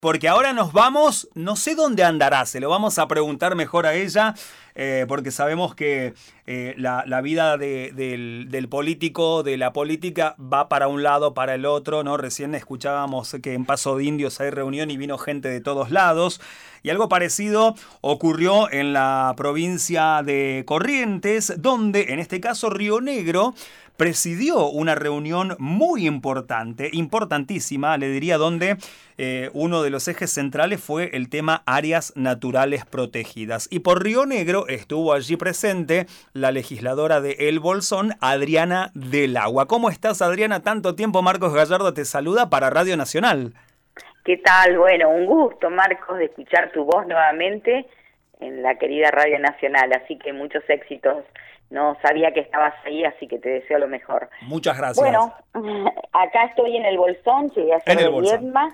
porque ahora nos vamos, no sé dónde andará, se lo vamos a preguntar mejor a ella, porque sabemos que la vida del político, de la política, va para un lado, para el otro, ¿no? Recién escuchábamos que en Paso de Indios hay reunión y vino gente de todos lados, y algo parecido ocurrió en la provincia de Corrientes, donde, en este caso, Río Negro presidió una reunión muy importante, importantísima, le diría, donde uno de los ejes centrales fue el tema áreas naturales protegidas. Y por Río Negro estuvo allí presente la legisladora de El Bolsón, Adriana del Agua. ¿Cómo estás, Adriana? Tanto tiempo, Marcos Gallardo te saluda para Radio Nacional. ¿Qué tal? Bueno, un gusto, Marcos, de escuchar tu voz nuevamente en la querida Radio Nacional, así que muchos éxitos. No sabía que estabas ahí, así que te deseo lo mejor. Muchas gracias. Bueno, acá estoy en El Bolsón, llegué a ser de Viedma,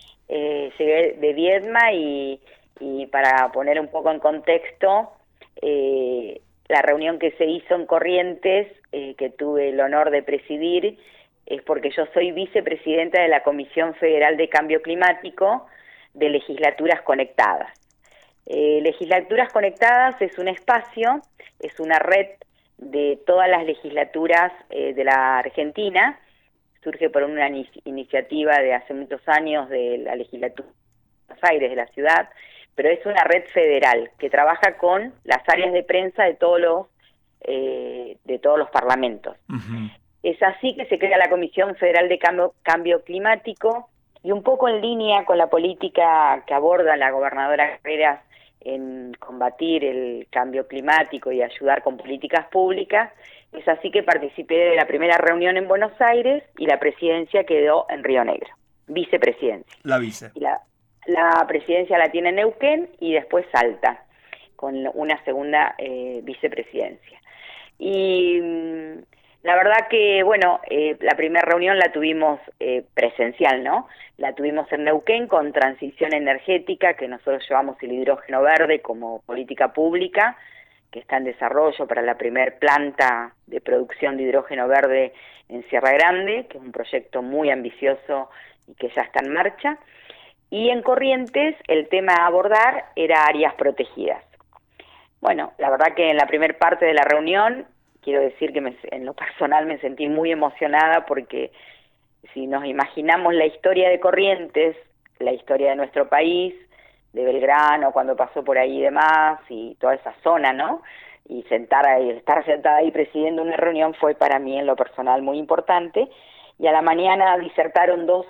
y para poner un poco en contexto, la reunión que se hizo en Corrientes, que tuve el honor de presidir, es porque yo soy vicepresidenta de la Comisión Federal de Cambio Climático de Legislaturas Conectadas. Legislaturas Conectadas es un espacio, es una red de todas las legislaturas de la Argentina, surge por una iniciativa de hace muchos años de la legislatura de Buenos Aires, de la ciudad, pero es una red federal que trabaja con las áreas de prensa de todos los parlamentos. Uh-huh. Es así que se crea la Comisión Federal de Cambio Climático, y un poco en línea con la política que aborda la gobernadora Carreras en combatir el cambio climático y ayudar con políticas públicas. Es así que participé de la primera reunión en Buenos Aires y la presidencia quedó en Río Negro, vicepresidencia. La vice. Y la presidencia la tiene Neuquén y después Salta, con una segunda vicepresidencia. Y la verdad que, bueno, la primera reunión la tuvimos presencial, ¿no? La tuvimos en Neuquén con transición energética, que nosotros llevamos el hidrógeno verde como política pública, que está en desarrollo para la primer planta de producción de hidrógeno verde en Sierra Grande, que es un proyecto muy ambicioso y que ya está en marcha. Y en Corrientes el tema a abordar era áreas protegidas. Bueno, la verdad que en la primera parte de la reunión, quiero decir que en lo personal me sentí muy emocionada, porque si nos imaginamos la historia de Corrientes, la historia de nuestro país, de Belgrano, cuando pasó por ahí y demás, y toda esa zona, ¿no? Y estar sentada ahí presidiendo una reunión fue para mí en lo personal muy importante. Y a la mañana disertaron dos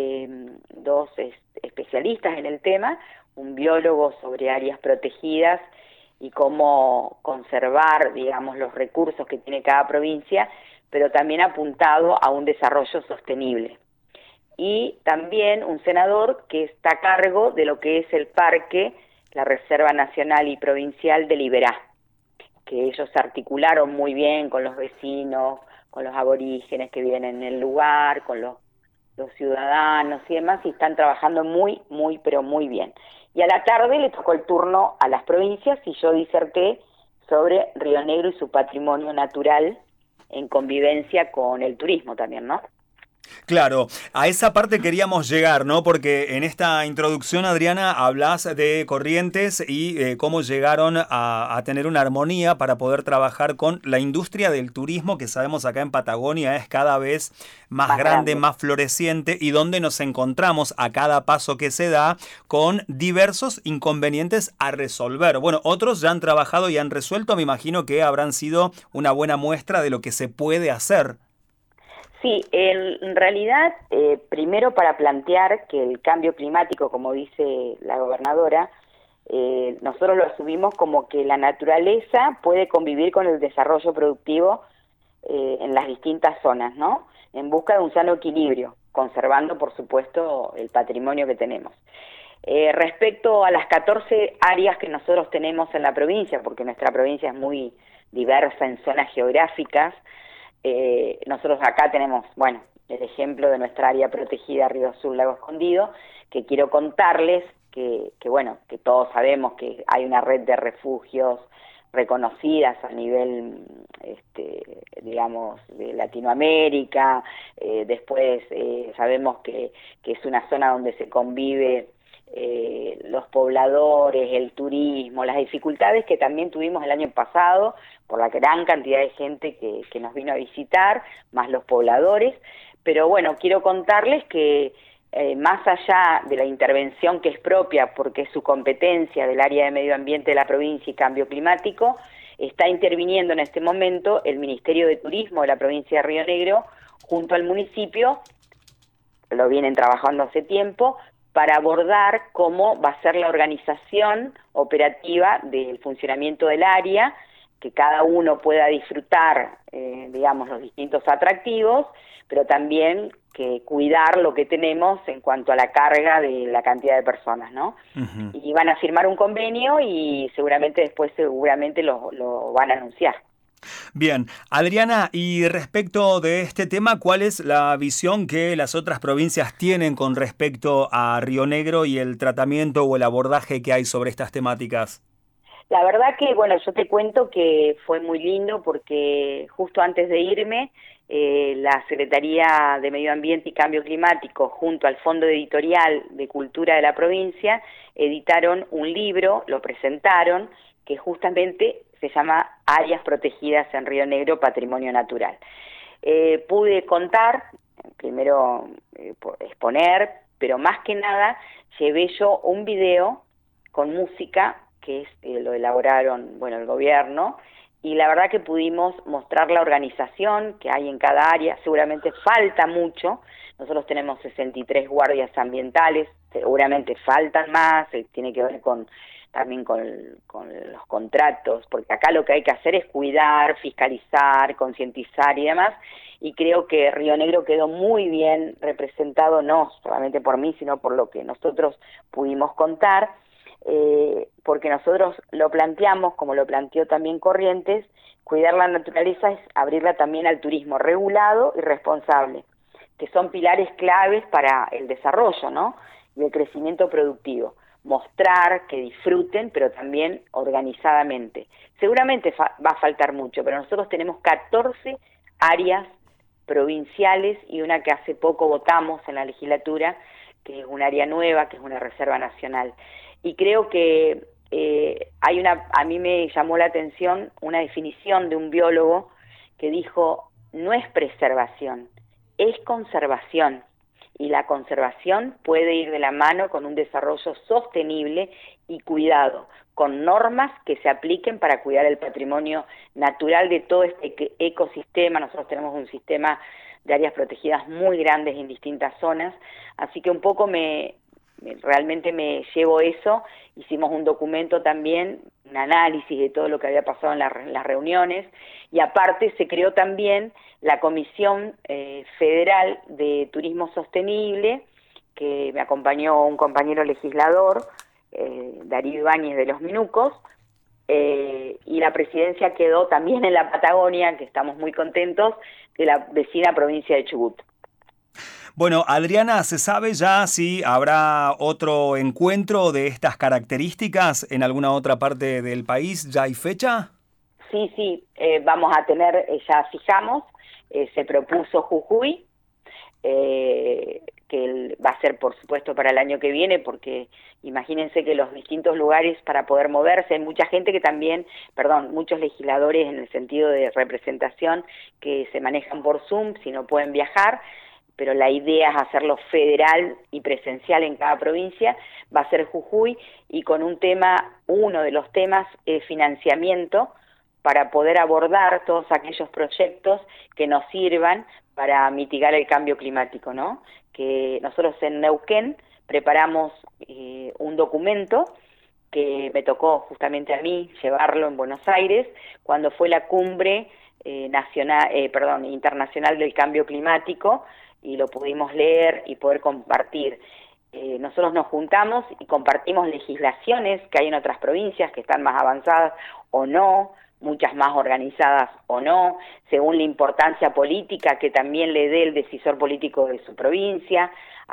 especialistas en el tema, un biólogo sobre áreas protegidas y cómo conservar, digamos, los recursos que tiene cada provincia, pero también apuntado a un desarrollo sostenible. Y también un senador que está a cargo de lo que es el parque, la Reserva Nacional y Provincial de Liberá, que ellos articularon muy bien con los vecinos, con los aborígenes que viven en el lugar, con los ciudadanos y demás, y están trabajando muy, pero muy bien. Y a la tarde le tocó el turno a las provincias y yo diserté sobre Río Negro y su patrimonio natural en convivencia con el turismo también, ¿no? Claro, a esa parte queríamos llegar, ¿no? Porque en esta introducción, Adriana, hablas de Corrientes y cómo llegaron a tener una armonía para poder trabajar con la industria del turismo, que sabemos acá en Patagonia es cada vez más grande, más floreciente, y donde nos encontramos a cada paso que se da con diversos inconvenientes a resolver. Bueno, otros ya han trabajado y han resuelto, me imagino que habrán sido una buena muestra de lo que se puede hacer. Sí, en realidad, primero para plantear que el cambio climático, como dice la gobernadora, nosotros lo asumimos como que la naturaleza puede convivir con el desarrollo productivo en las distintas zonas, ¿no? En busca de un sano equilibrio, conservando, por supuesto, el patrimonio que tenemos. Respecto a las 14 áreas que nosotros tenemos en la provincia, porque nuestra provincia es muy diversa en zonas geográficas, nosotros acá tenemos, bueno, el ejemplo de nuestra área protegida Río Azul Lago Escondido, que quiero contarles que bueno, que todos sabemos que hay una red de refugios reconocidas a nivel, digamos, de Latinoamérica. Después sabemos que es una zona donde se convive los pobladores, el turismo, las dificultades que también tuvimos el año pasado por la gran cantidad de gente que nos vino a visitar, más los pobladores. Pero bueno, quiero contarles que más allá de la intervención que es propia, porque es su competencia del área de medio ambiente de la provincia y cambio climático, está interviniendo en este momento el Ministerio de Turismo de la provincia de Río Negro junto al municipio, lo vienen trabajando hace tiempo, para abordar cómo va a ser la organización operativa del funcionamiento del área, que cada uno pueda disfrutar, digamos, los distintos atractivos, pero también que cuidar lo que tenemos en cuanto a la carga de la cantidad de personas, ¿no? Uh-huh. Y van a firmar un convenio y seguramente después lo van a anunciar. Bien, Adriana, y respecto de este tema, ¿cuál es la visión que las otras provincias tienen con respecto a Río Negro y el tratamiento o el abordaje que hay sobre estas temáticas? La verdad que, bueno, yo te cuento que fue muy lindo porque justo antes de irme, la Secretaría de Medio Ambiente y Cambio Climático, junto al Fondo Editorial de Cultura de la provincia, editaron un libro, lo presentaron, que justamente se llama Áreas Protegidas en Río Negro, Patrimonio Natural. Pude contar, primero exponer, pero más que nada llevé yo un video con música, que lo elaboraron, bueno, el gobierno, y la verdad que pudimos mostrar la organización que hay en cada área. Seguramente falta mucho, nosotros tenemos 63 guardias ambientales, seguramente faltan más, tiene que ver también con los contratos, porque acá lo que hay que hacer es cuidar, fiscalizar, concientizar y demás, y creo que Río Negro quedó muy bien representado, no solamente por mí, sino por lo que nosotros pudimos contar, porque nosotros lo planteamos, como lo planteó también Corrientes, cuidar la naturaleza es abrirla también al turismo regulado y responsable, que son pilares claves para el desarrollo, ¿no? Y el crecimiento productivo. Mostrar que disfruten, pero también organizadamente. Seguramente va a faltar mucho, pero nosotros tenemos 14 áreas provinciales y una que hace poco votamos en la legislatura, que es un área nueva, que es una reserva nacional. Y creo que a mí me llamó la atención una definición de un biólogo que dijo, no es preservación, es conservación. Y la conservación puede ir de la mano con un desarrollo sostenible y cuidado, con normas que se apliquen para cuidar el patrimonio natural de todo este ecosistema. Nosotros tenemos un sistema de áreas protegidas muy grandes en distintas zonas, así que un poco realmente me llevo eso. Hicimos un documento también, un análisis de todo lo que había pasado en las reuniones, y aparte se creó también la Comisión Federal de Turismo Sostenible, que me acompañó un compañero legislador, Darío Ibáñez de Los Minucos, y la presidencia quedó también en la Patagonia, que estamos muy contentos, de la vecina provincia de Chubut. Bueno, Adriana, ¿se sabe ya si habrá otro encuentro de estas características en alguna otra parte del país? ¿Ya hay fecha? Sí, vamos a tener, ya fijamos, se propuso Jujuy, que va a ser por supuesto para el año que viene, porque imagínense que los distintos lugares para poder moverse, hay mucha gente que también, muchos legisladores en el sentido de representación que se manejan por Zoom si no pueden viajar, pero la idea es hacerlo federal y presencial en cada provincia. Va a ser Jujuy, y con uno de los temas es financiamiento, para poder abordar todos aquellos proyectos que nos sirvan para mitigar el cambio climático, ¿no? Que nosotros en Neuquén preparamos un documento que me tocó justamente a mí llevarlo en Buenos Aires cuando fue la cumbre internacional del cambio climático, y lo pudimos leer y poder compartir. Nosotros nos juntamos y compartimos legislaciones que hay en otras provincias que están más avanzadas o no, muchas más organizadas o no, según la importancia política que también le dé el decisor político de su provincia,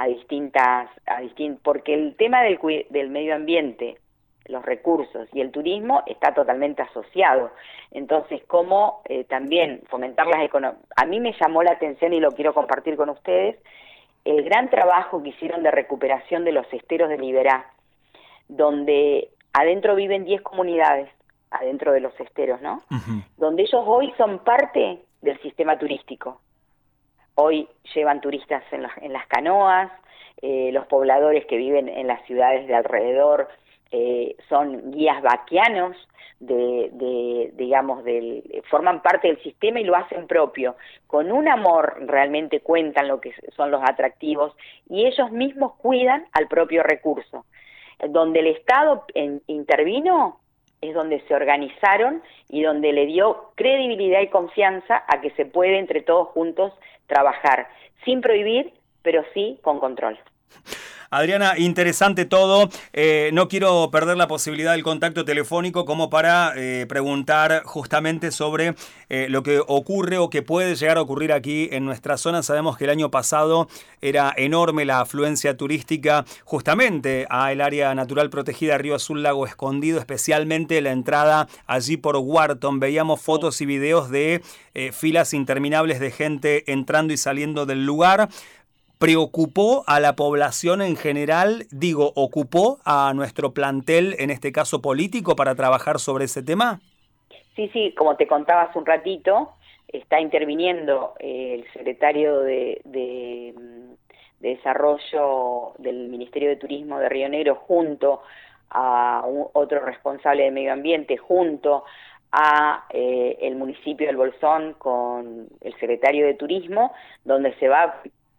porque el tema del medio ambiente, los recursos y el turismo está totalmente asociado. Entonces, cómo también fomentar las economías. A mí me llamó la atención, y lo quiero compartir con ustedes, el gran trabajo que hicieron de recuperación de los esteros de Liberá, donde adentro viven 10 comunidades, adentro de los esteros, ¿no? Ujú. Donde ellos hoy son parte del sistema turístico. Hoy llevan turistas en las canoas, los pobladores que viven en las ciudades de alrededor son guías vaquianos, digamos, forman parte del sistema y lo hacen propio. Con un amor realmente cuentan lo que son los atractivos y ellos mismos cuidan al propio recurso. Donde el Estado intervino es donde se organizaron y donde le dio credibilidad y confianza a que se puede entre todos juntos trabajar, sin prohibir, pero sí con control. Adriana, interesante todo. No quiero perder la posibilidad del contacto telefónico como para preguntar justamente sobre lo que ocurre o que puede llegar a ocurrir aquí en nuestra zona. Sabemos que el año pasado era enorme la afluencia turística justamente al área natural protegida Río Azul Lago Escondido, especialmente la entrada allí por Wharton. Veíamos fotos y videos de filas interminables de gente entrando y saliendo del lugar. ¿Preocupó a la población en general? Digo, ¿ocupó a nuestro plantel, en este caso político, para trabajar sobre ese tema? Sí, como te contaba hace un ratito, está interviniendo el secretario de Desarrollo del Ministerio de Turismo de Río Negro junto a otro responsable de Medio Ambiente, junto a el municipio del Bolsón con el secretario de Turismo, donde se va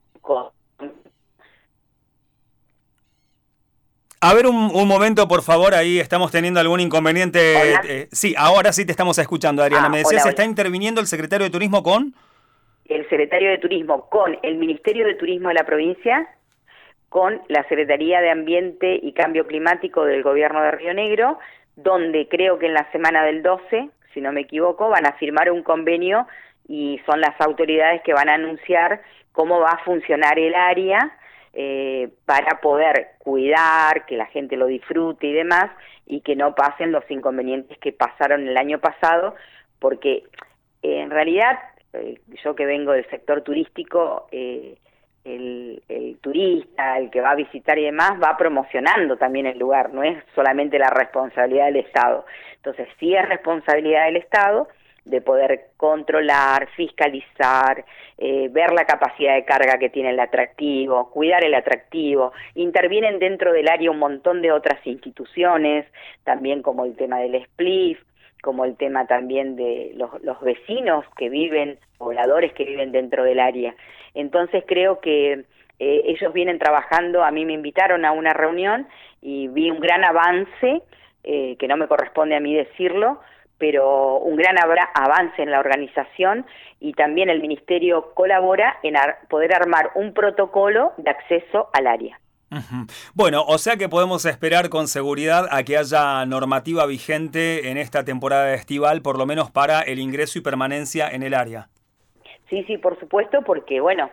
A ver un momento, por favor, ahí estamos teniendo algún inconveniente. Sí, ahora sí te estamos escuchando, Adriana. Me decías, hola. ¿está interviniendo el secretario de Turismo con? El secretario de Turismo con el Ministerio de Turismo de la provincia, con la Secretaría de Ambiente y Cambio Climático del Gobierno de Río Negro, donde creo que en la semana del 12, si no me equivoco, van a firmar un convenio y son las autoridades que van a anunciar cómo va a funcionar el área para poder cuidar, que la gente lo disfrute y demás, y que no pasen los inconvenientes que pasaron el año pasado, porque en realidad, yo que vengo del sector turístico, el turista, el que va a visitar y demás, va promocionando también el lugar, no es solamente la responsabilidad del Estado. Entonces sí es responsabilidad del Estado de poder controlar, fiscalizar, ver la capacidad de carga que tiene el atractivo, cuidar el atractivo. Intervienen dentro del área un montón de otras instituciones, también como el tema del SPLIF, como el tema también de los vecinos que viven, pobladores que viven dentro del área. Entonces creo que ellos vienen trabajando, a mí me invitaron a una reunión y vi un gran avance, que no me corresponde a mí decirlo, pero un gran avance en la organización, y también el Ministerio colabora en poder armar un protocolo de acceso al área. Bueno, o sea que podemos esperar con seguridad a que haya normativa vigente en esta temporada estival, por lo menos para el ingreso y permanencia en el área. Sí, por supuesto, porque bueno,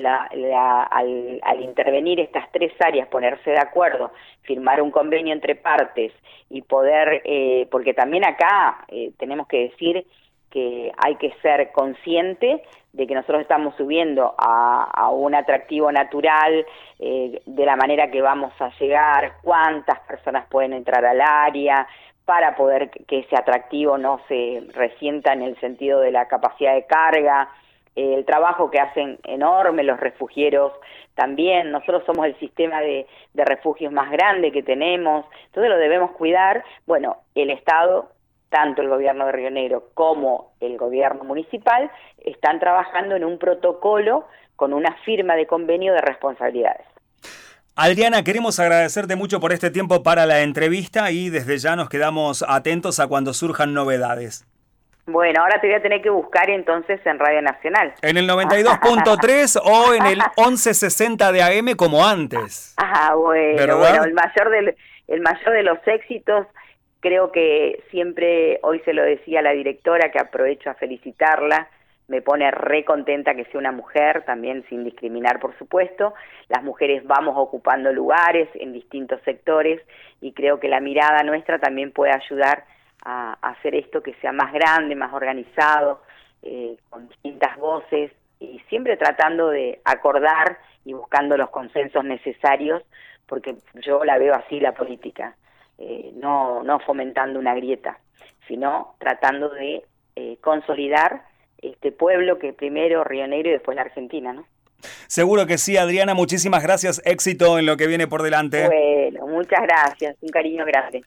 al intervenir estas tres áreas, ponerse de acuerdo, firmar un convenio entre partes y poder, porque también acá tenemos que decir que hay que ser consciente de que nosotros estamos subiendo a un atractivo natural, de la manera que vamos a llegar, cuántas personas pueden entrar al área, para poder que ese atractivo no se resienta en el sentido de la capacidad de carga, el trabajo que hacen enorme los refugieros también. Nosotros somos el sistema de refugios más grande que tenemos, entonces lo debemos cuidar. Bueno, el Estado, tanto el gobierno de Río Negro como el gobierno municipal, están trabajando en un protocolo con una firma de convenio de responsabilidades. Adriana, queremos agradecerte mucho por este tiempo para la entrevista y desde ya nos quedamos atentos a cuando surjan novedades. Bueno, ahora te voy a tener que buscar entonces en Radio Nacional. En el 92.3 o en el 1160 de AM como antes. Bueno, el mayor de los éxitos, creo que siempre, hoy se lo decía a la directora, que aprovecho a felicitarla, me pone re contenta que sea una mujer, también sin discriminar, por supuesto. Las mujeres vamos ocupando lugares en distintos sectores y creo que la mirada nuestra también puede ayudar a hacer esto que sea más grande, más organizado, con distintas voces, y siempre tratando de acordar y buscando los consensos necesarios, porque yo la veo así la política, no fomentando una grieta, sino tratando de consolidar este pueblo que primero Río Negro y después la Argentina, ¿no? Seguro que sí, Adriana, muchísimas gracias, éxito en lo que viene por delante. Bueno, muchas gracias, un cariño grande.